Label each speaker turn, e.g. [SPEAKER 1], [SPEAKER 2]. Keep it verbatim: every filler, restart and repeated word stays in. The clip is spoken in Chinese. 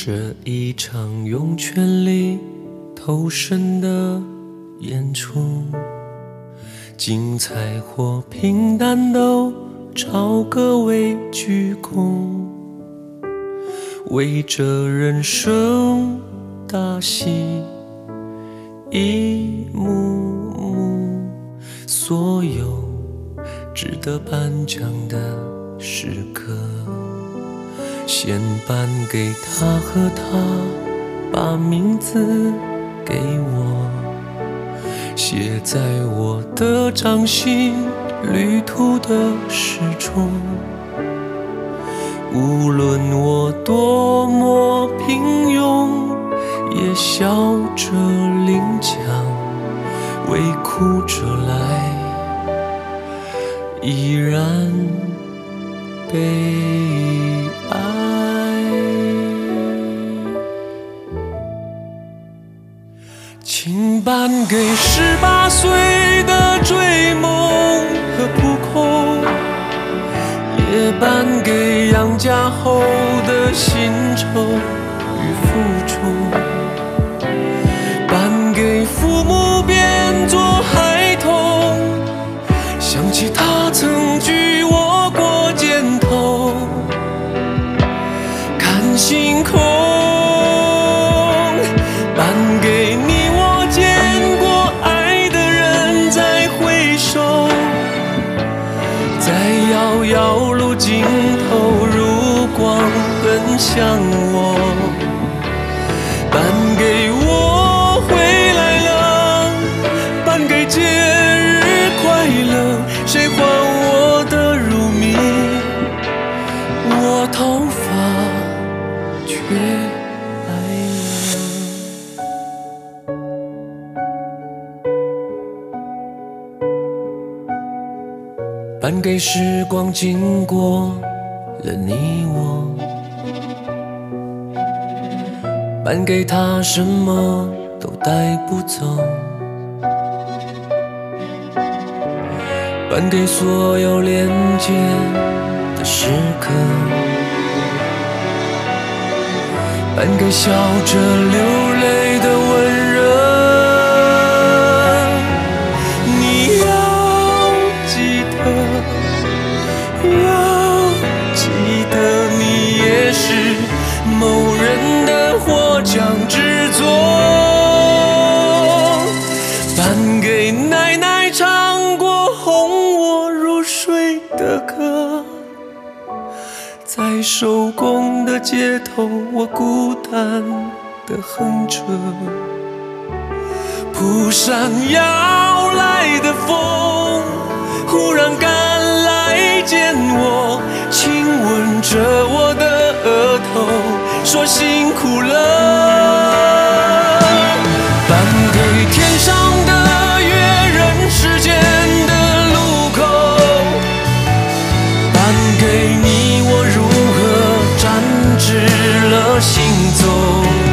[SPEAKER 1] 这一场用全力投身的演出，精彩或平淡都朝各位鞠躬，为这人生大戏一幕幕，所有值得颁奖的时刻，先颁给他和他，把名字给我，写在我的掌心旅途的时钟。无论我多么平庸，也笑着领奖，为哭着来，依然被爱。请颁给十八岁的追梦和扑空，也颁给养家后的薪酬与负重，颁给父母变作孩童，想起他曾举我过肩头，看星空。颁给你我见过爱的人，再回首，在遥遥路尽头，如光奔向我。颁给我回来了，颁给节日快乐，谁还我的如谜？我头发却白了。颁给时光经过了你我，颁给他什么都带不走，颁给所有连接的时刻，颁给笑着流泪的温热。你要记得，要记得，你也是某人的获奖之作。颁给奶奶唱过哄我入睡的歌，在手工的街头，我孤单地哼着。扑闪要来的风，忽然赶来见我，亲吻着我的额头，说辛苦了。颁给天上的月人，世间的路口，颁给你我如何展翅了行走。